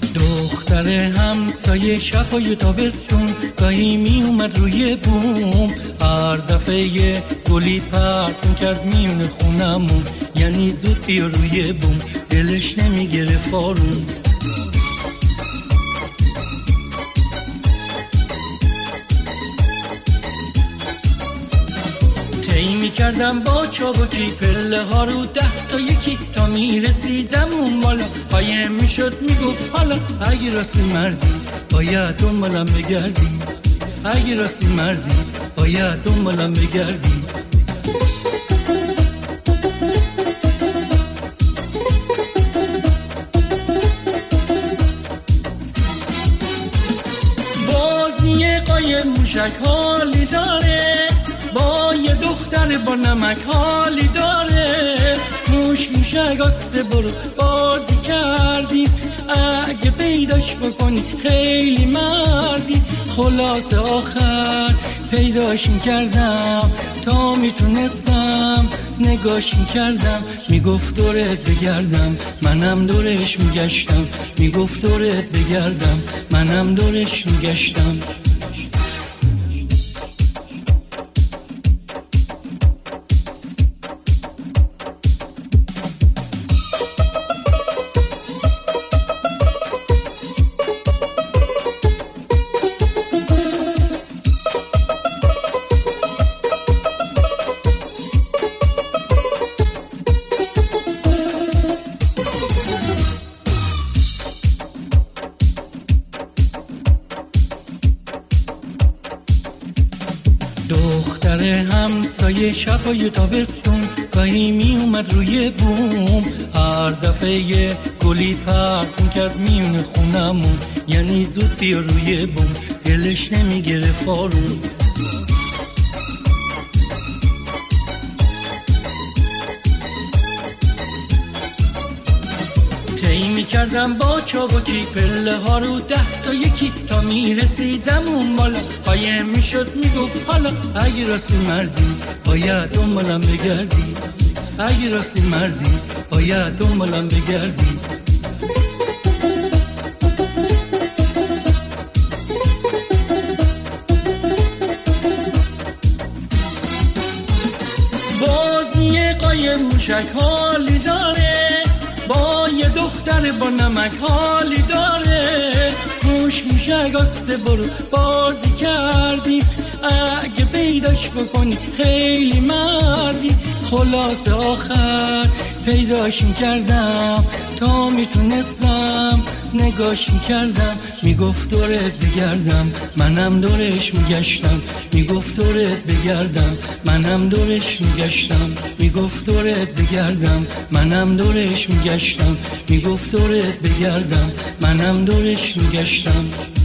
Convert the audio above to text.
دختر همسایه شبای تابستون گاهی می اومد روی بوم، هر دفعه یه گلی پرت میکرد میون خونمون، یعنی زود بیا روی بوم، دلش نمیگرفت آروم. میکردم با چابکی پله ها رو 10 تا یکی تا میرسیدم اون بالا، قایم میشد میگفت حالا اگه راستی مردی باید دنبالم بگردی، اگه راستی مردی باید دنبالم بگردی. بازی قایم موشک حالی داره، با یه دختر با نمک حالی داره، موشک آسته برو بازی کردی، اگه پیداش بکنی خیلی مردی. خلاص آخر پیداش میکردم تا میتونستم، نگاش میکردم میگفت دورت بگردم، منم دورش میگشتم، میگفت دورت بگردم، منم دورش میگشتم. دختر همسایه شبای تابستون گاهی می اومد روی بوم، هر دفعه یه گلی پرت میکرد میون خونمون، یعنی زود بیا روی بوم، دلش نمیگرفت آروم. میکردم با چابکی پله ها رو 10 تا یکی تا میرسیدم اون بالا، قایم میشد میگفت حالا اگه راستی مردی باید دنبالم بگردی، اگه راستی مردی باید دنبالم بگردی. بازی قایم موشک حالی داره، با یه دختر با نمک حالی داره، موشک آسته برو بازی کردی، اگه پیداش بکنی خیلی مردی. خلاص آخر پیداش میکردم تا میتونستم، نگاش میکردم میگفت دورت بگردم، منم دورش میگشتم، میگفت دورت بگردم، منم دورش میگشتم، میگفت دورت بگردم، منم دورش میگشتم، میگفت دورت بگردم، منم دورش میگشتم.